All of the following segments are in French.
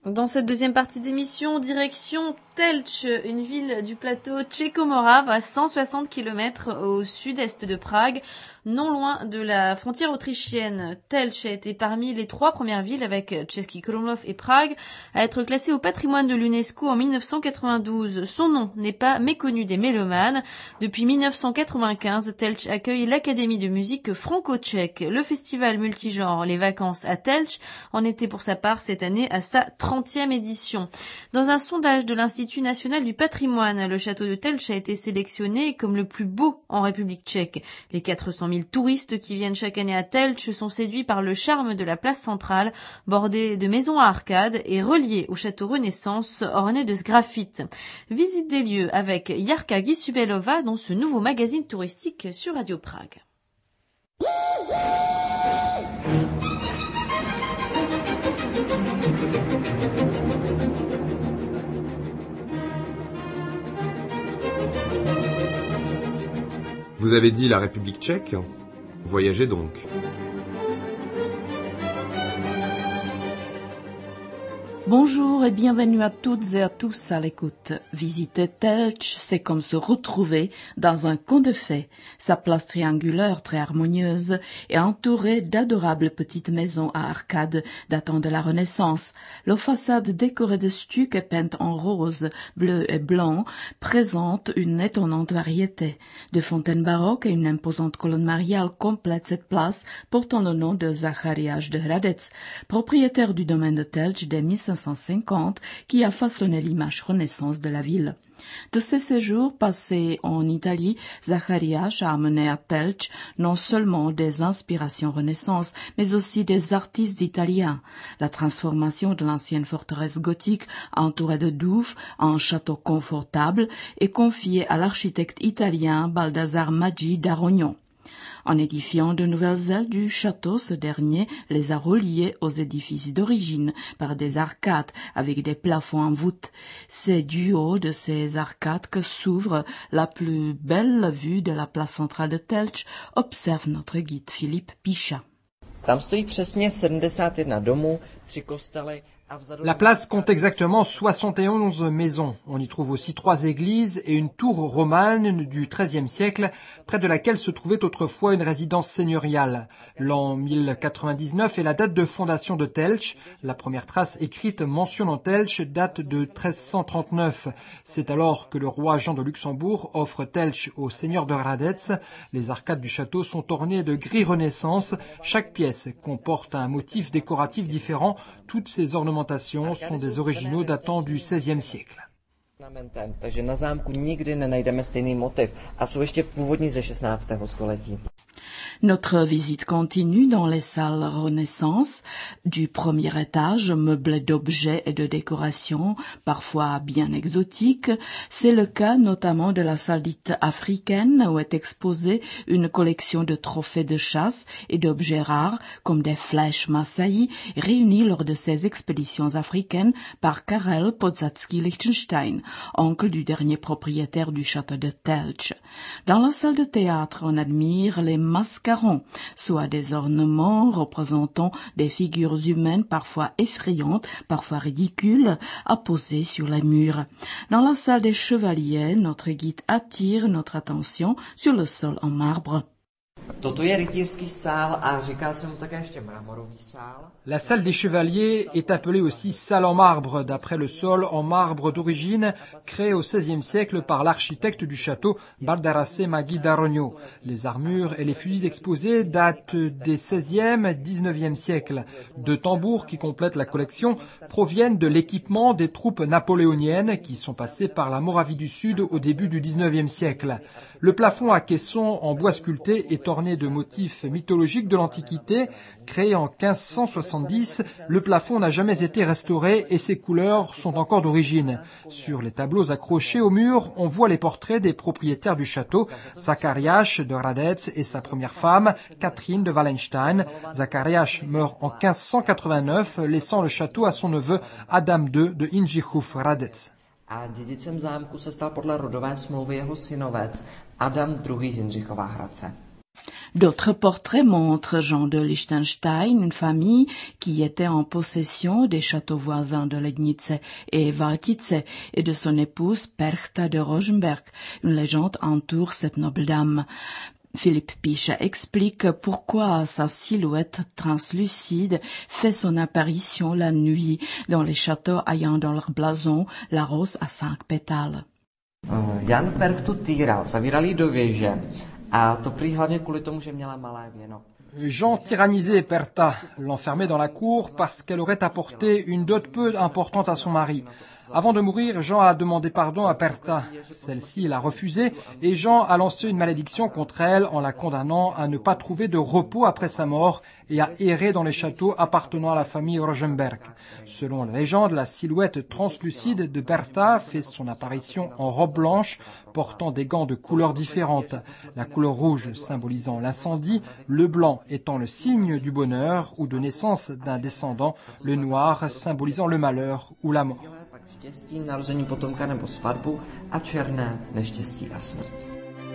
Dans cette deuxième partie d'émission, direction Telč, une ville du plateau tchéco-morave à 160 km au sud-est de Prague, non loin de la frontière autrichienne. Telč a été parmi les 3 premières villes avec Český Krumlov et Prague à être classées au patrimoine de l'UNESCO en 1992. Son nom n'est pas méconnu des mélomanes. Depuis 1995, Telč accueille l'Académie de musique franco-tchèque. Le festival multigenre Les Vacances à Telč en était pour sa part cette année à sa 30e édition. Dans un sondage de l'Institut national du patrimoine, le château de Telč a été sélectionné comme le plus beau en République tchèque. Les 400 000 touristes qui viennent chaque année à Telč sont séduits par le charme de la place centrale, bordée de maisons à arcades et reliée au château Renaissance orné de sgraffites. Visite des lieux avec Jarka Gisubelova dans ce nouveau magazine touristique sur Radio Prague. Vous avez dit la République tchèque ? Voyagez donc. Bonjour et bienvenue à toutes et à tous à l'écoute. Visiter Telč, c'est comme se retrouver dans un conte de fées. Sa place triangulaire très harmonieuse est entourée d'adorables petites maisons à arcades datant de la Renaissance. Leurs façades décorées de stucs et peintes en rose, bleu et blanc présentent une étonnante variété. Deux fontaines baroques et une imposante colonne mariale complètent cette place portant le nom de Zachariáš de Hradec, propriétaire du domaine de Telč dès 1550, qui a façonné l'image renaissance de la ville. De ses séjours passés en Italie, Zachariáš a amené à Telč non seulement des inspirations renaissance, mais aussi des artistes italiens. La transformation de l'ancienne forteresse gothique entourée de douves en château confortable est confiée à l'architecte italien Baldassare Maggi d'Arognon. En édifiant de nouvelles ailes du château, ce dernier les a reliées aux édifices d'origine par des arcades avec des plafonds en voûte. C'est du haut de ces arcades que s'ouvre la plus belle vue de la place centrale de Telč, observe notre guide Philippe Pichat. Tam stojí přesně 71 domů, 3 kostely. La place compte exactement 71 maisons. On y trouve aussi 3 églises et une tour romane du XIIIe siècle, près de laquelle se trouvait autrefois une résidence seigneuriale. L'an 1099 est la date de fondation de Telč. La première trace écrite mentionnant Telč date de 1339. C'est alors que le roi Jean de Luxembourg offre Telč au seigneur de Hradec. Les arcades du château sont ornées de grilles Renaissance. Chaque pièce comporte un motif décoratif différent. Toutes ces ornementations sont des originaux datant du XVIe siècle. Takže na zámku nikdy nenajdeme stejný motiv a jsou ještě původní ze 16. století. Notre visite continue dans les salles Renaissance du premier étage, meublées d'objets et de décorations, parfois bien exotiques. C'est le cas notamment de la salle dite africaine où est exposée une collection de trophées de chasse et d'objets rares comme des flèches Massaï réunies lors de ses expéditions africaines par Karel Podzacký-Lichtenstein, oncle du dernier propriétaire du château de Telč. Dans la salle de théâtre, on admire les mascarons, soit des ornements représentant des figures humaines parfois effrayantes, parfois ridicules, apposées sur les murs. Dans la salle des chevaliers, notre guide attire notre attention sur le sol en marbre. Toto je rytířský sál a říká se mu také ještě mramorový sál. La salle des chevaliers est appelée aussi salle en marbre, d'après le sol en marbre d'origine, créé au XVIe siècle par l'architecte du château Baldassare Maggi d'Arognon. Les armures et les fusils exposés datent des XVIe, XIXe siècles. 2 tambours qui complètent la collection proviennent de l'équipement des troupes napoléoniennes qui sont passées par la Moravie du Sud au début du XIXe siècle. Le plafond à caissons en bois sculpté est orné de motifs mythologiques de l'Antiquité. Créé en 1570, le plafond n'a jamais été restauré et ses couleurs sont encore d'origine. Sur les tableaux accrochés au mur, on voit les portraits des propriétaires du château, Zachariáš de Hradec et sa première femme, Catherine de Wallenstein. Zachariáš meurt en 1589, laissant le château à son neveu Adam II de Jindřichův Hradec. A dědicem zámku se stal podle rodové smlouvy jeho synovec Adam II. Z Jindřichova Hradce. D'autres portraits montrent Jean de Liechtenstein, une famille qui était en possession des châteaux voisins de Legnice et Valtice et de son épouse Perchta de Rosenberg. Une légende entoure cette noble dame. Philippe Piche explique pourquoi sa silhouette translucide fait son apparition la nuit dans les châteaux ayant dans leur blason la rose à 5 pétales. Jan Perchtu týral, zavírali do věže a to prý hlavně kvůli tomu, že měla malé věno. Jean tyrannisait Perchta, l'enfermait dans la cour parce qu'elle aurait apporté une dot peu importante à son mari. Avant de mourir, Jean a demandé pardon à Perchta. Celle-ci l'a refusé et Jean a lancé une malédiction contre elle en la condamnant à ne pas trouver de repos après sa mort et à errer dans les châteaux appartenant à la famille Rosenberg. Selon la légende, la silhouette translucide de Perchta fait son apparition en robe blanche, portant des gants de couleurs différentes. La couleur rouge symbolisant l'incendie, le blanc étant le signe du bonheur ou de naissance d'un descendant, le noir symbolisant le malheur ou la mort. Štěstí, narození potomka nebo svatbu a černé neštěstí a smrt.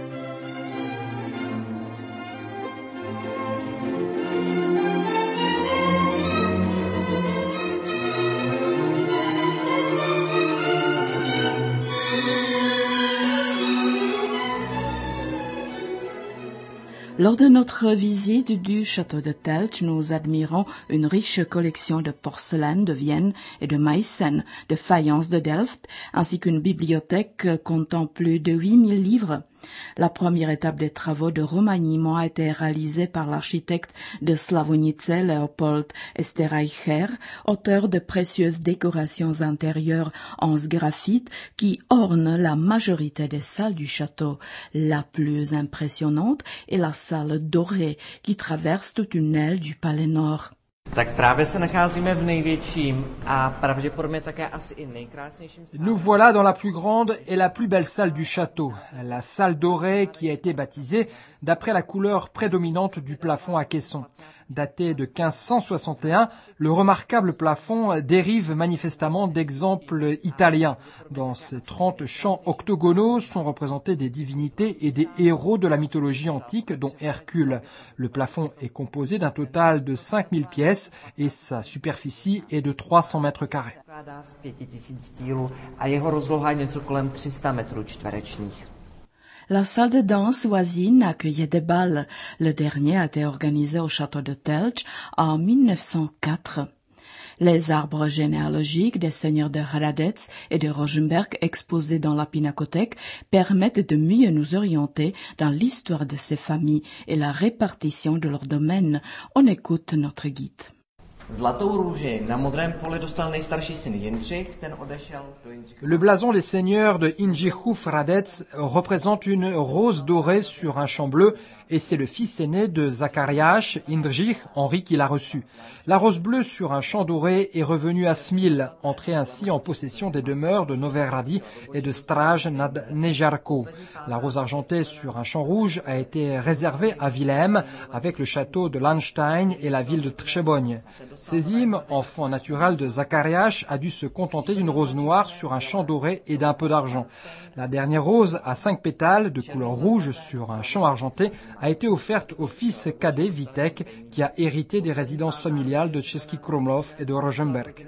Lors de notre visite du château de Telch, nous admirons une riche collection de porcelaine de Vienne et de Meissen, de faïences de Delft, ainsi qu'une bibliothèque comptant plus de 8000 livres. La première étape des travaux de remaniement a été réalisée par l'architecte de Slavonice, Leopold Esterreicher, auteur de précieuses décorations intérieures en sgraffite qui ornent la majorité des salles du château. La plus impressionnante est la salle dorée qui traverse toute une aile du palais nord. Tak právě se nacházíme v největším a pravděpodobně také asi i nejkrásnějším sále. Nous voilà dans la plus grande et la plus belle salle du château, la salle dorée qui a été baptisée d'après la couleur prédominante du plafond à caisson. Daté de 1561, le remarquable plafond dérive manifestement d'exemples italiens. Dans ces 30 champs octogonaux sont représentés des divinités et des héros de la mythologie antique, dont Hercule. Le plafond est composé d'un total de 5000 pièces et sa superficie est de 300 mètres carrés. Z 5000 dílů a jeho rozloha je něco kolem 300 metrů čtverečních. La salle de danse voisine accueillait des bals. Le dernier a été organisé au château de Telch en 1904. Les arbres généalogiques des seigneurs de Hradec et de Rosenberg exposés dans la pinacothèque permettent de mieux nous orienter dans l'histoire de ces familles et la répartition de leurs domaines. On écoute notre guide. Zlatou růži na modrém poli dostal nejstarší syn Jindřich, ten odešel do Jindřicha. Le blason des seigneurs de Jindřichův Hradec représente une rose dorée sur un champ bleu et c'est le fils aîné de Zachariáš, Jindřich, Henri, qui l'a reçu. La rose bleue sur un champ doré est revenue à Smil, entré ainsi en possession des demeures de Novéhrady et de Stráž nad Nežárkou. La rose argentée sur un champ rouge a été réservée à Wilhelm avec le château de Landstein et la ville de Třeboň. Sésime, enfant naturel de Zachariáš, a dû se contenter d'une rose noire sur un champ doré et d'un peu d'argent. La dernière rose à 5 pétales de couleur rouge sur un champ argenté a été offerte au fils cadet Vítek qui a hérité des résidences familiales de Český Krumlov et de Rosenberg.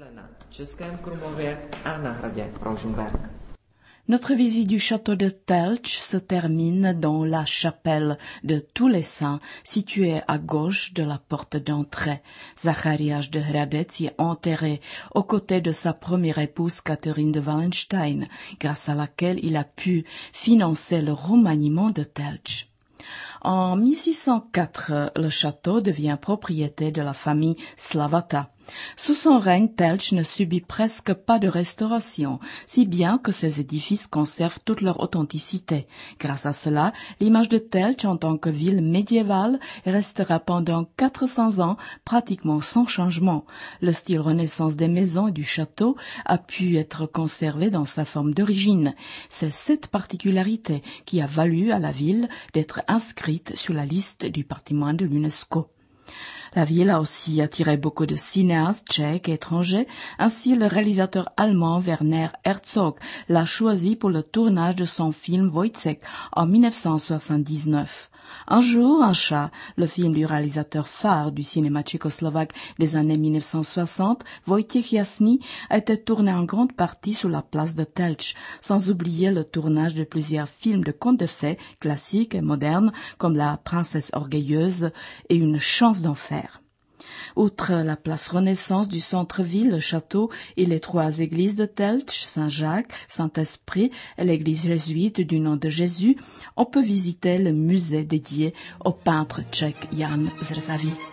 Notre visite du château de Telch se termine dans la chapelle de tous les saints située à gauche de la porte d'entrée. Zachariáš de Hradec y est enterré aux côtés de sa première épouse Catherine de Wallenstein, grâce à laquelle il a pu financer le remaniement de Telch. En 1604, le château devient propriété de la famille Slavata. Sous son règne, Telch ne subit presque pas de restauration, si bien que ses édifices conservent toute leur authenticité. Grâce à cela, l'image de Telch en tant que ville médiévale restera pendant 400 ans pratiquement sans changement. Le style Renaissance des maisons et du château a pu être conservé dans sa forme d'origine. C'est cette particularité qui a valu à la ville d'être inscrite sur la liste du patrimoine de l'UNESCO. La ville a aussi attiré beaucoup de cinéastes tchèques et étrangers. Ainsi, le réalisateur allemand Werner Herzog l'a choisi pour le tournage de son film Wojciech en 1979. Un jour, un chat, le film du réalisateur phare du cinéma tchécoslovaque des années 1960, Wojciech Jasný, a été tourné en grande partie sur la place de Telč, sans oublier le tournage de plusieurs films de contes de fées classiques et modernes comme La Princesse orgueilleuse et Une chance d'enfer. Outre la place Renaissance du centre-ville, le château et les 3 églises de Telč, Saint-Jacques, Saint-Esprit et l'église jésuite du Nom de Jésus, on peut visiter le musée dédié au peintre tchèque Jan Zrzaví.